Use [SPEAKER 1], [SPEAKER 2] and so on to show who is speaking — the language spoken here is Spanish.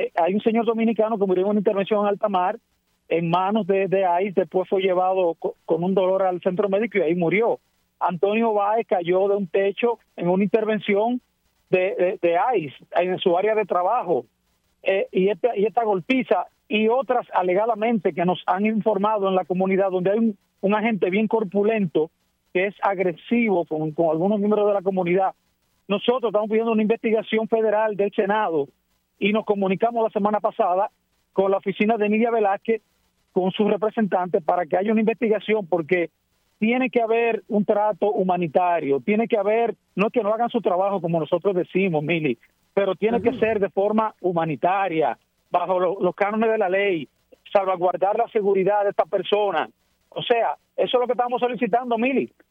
[SPEAKER 1] hay un señor dominicano que murió en una intervención en alta mar en manos de ICE, después fue llevado con un dolor al centro médico y ahí murió. Antonio Báez cayó de un techo en una intervención de ICE en su área de trabajo. Y esta golpiza y otras alegadamente que nos han informado en la comunidad, donde hay un agente bien corpulento que es agresivo con algunos miembros de la comunidad. Nosotros estamos pidiendo una investigación federal del Senado y nos comunicamos la semana pasada con la oficina de Nidia Velázquez, con sus representantes, para que haya una investigación, porque tiene que haber un trato humanitario, tiene que haber, no es que no hagan su trabajo como nosotros decimos, Mili, pero tiene que ser de forma humanitaria, bajo los cánones de la ley, salvaguardar la seguridad de esta persona. O sea, eso es lo que estamos solicitando, Mili.